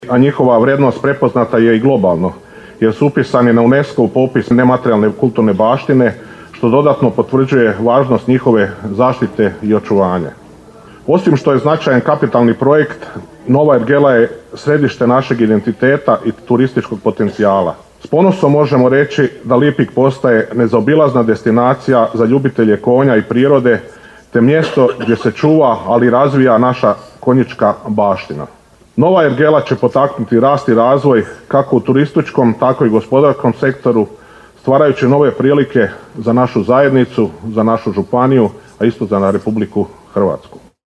a njihova vrijednost prepoznata je i globalno, jer su upisani na UNESCO popis nematerijalne kulturne baštine, što dodatno potvrđuje važnost njihove zaštite i očuvanja. Osim što je značajan kapitalni projekt, Nova ergela je središte našeg identiteta i turističkog potencijala. S ponosom možemo reći da Lipik postaje nezaobilazna destinacija za ljubitelje konja i prirode, te mjesto gdje se čuva, ali i razvija naša konjička baština. Nova ergela će potaknuti rast i razvoj kako u turističkom, tako i gospodarskom sektoru, stvarajući nove prilike za našu zajednicu, za našu županiju, a isto za Republiku Hrvatsku.